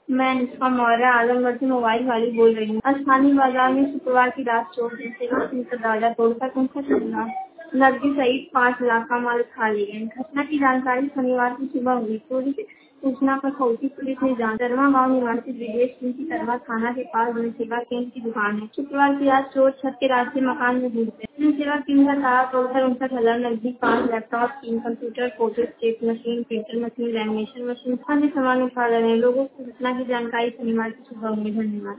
मैं निष्पा मौर्य आलमगढ़ से मोबाइल वाली बोल रही हूँ। स्थानीय बाजार में शुक्रवार की रात चोर से दरवाजा तोड़कर उनका चलना नकदी सहित 5 लाख का माल खा लिए गए। घटना की जानकारी शनिवार की सुबह हुई। चोरी की सूचना पर खौटी पुलिस ने जांच दरमा गाँव निवासी ब्रिजेश सिंह की दरमा थाना के पास जनसेवा केंद्र की दुकान है। शुक्रवार की रात चोर छत के रास्ते मकान में घुस गए। जनसेवा केंद्र का ताला तोड़कर उनका हजार नकदी 5 laptop 3 computer photostat machine printer machine lamination machine अन्य सामान उठा रहे हैं। लोगों को घटना की जानकारी शनिवार की सुबह हुई। धन्यवाद।